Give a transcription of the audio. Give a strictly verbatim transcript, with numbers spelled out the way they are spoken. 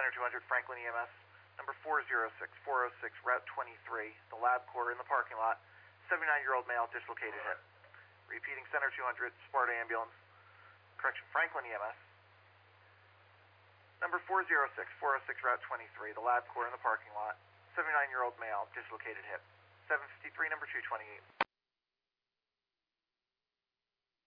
Center two hundred, Franklin E M S. Number four zero six, four oh six, Route twenty-three, the LabCorp in the parking lot. seventy-nine-year-old male, dislocated hip. Repeating Center two hundred, Sparta Ambulance. Correction, Franklin E M S. Number four zero six, four oh six, Route twenty-three, the LabCorp in the parking lot. seventy-nine-year-old male, dislocated hip. seven fifty-three, number two twenty-eight.